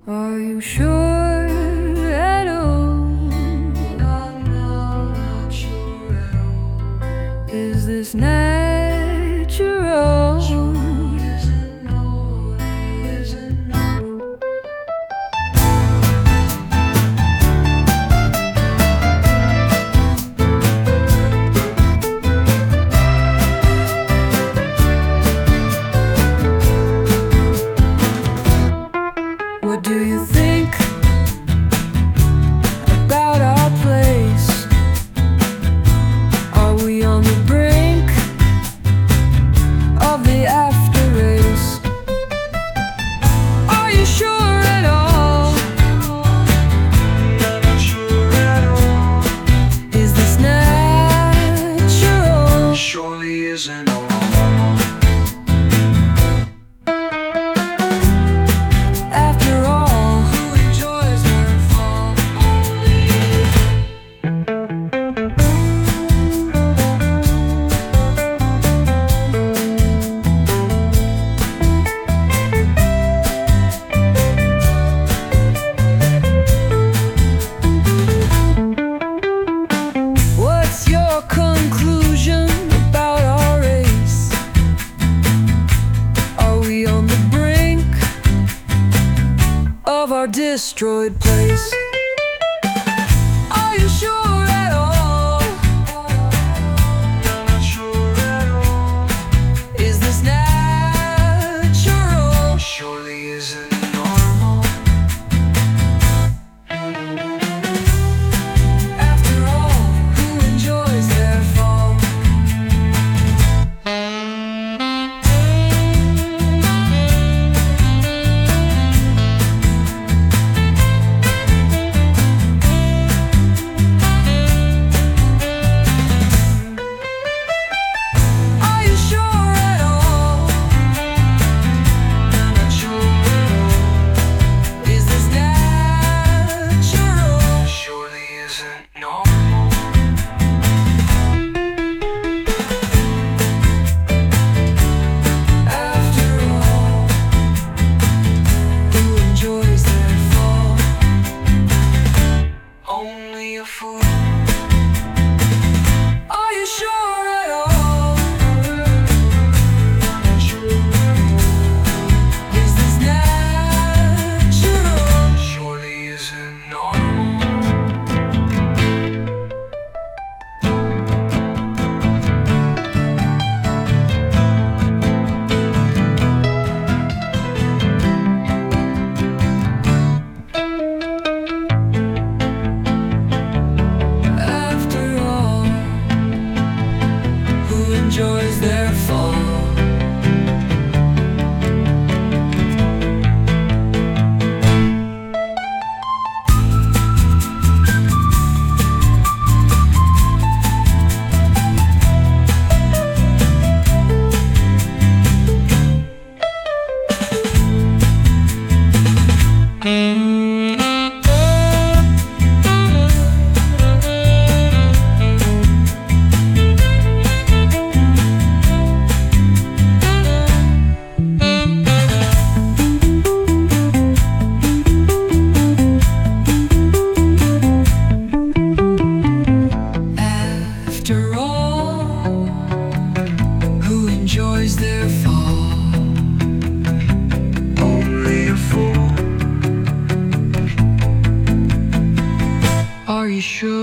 Are you sure at all? I'm not sure at all. Is this natural? Isn't no, isn't no. What do you think about our place? Are we on the brink of the after race? Are you sure at all? Not sure at all. Is this natural? Surely isn't all. After all, who enjoys their fall? What's your conclusion about our race? Are we on the brink of our destroyed place? Are you sure at all? Not sure at all. Is this natural? Surely isn't normal. After all, who enjoys their fall? Are you sure at all? Not sure at all. Is this natural? Surely isn't normal. After all, who enjoys their fall? Only a fool. Are you sure at all? Not sure at all. Is this natural? Surely isn't normal. After all, who enjoys their fall? After all, who enjoys their fall? Only a fool. Are you sure?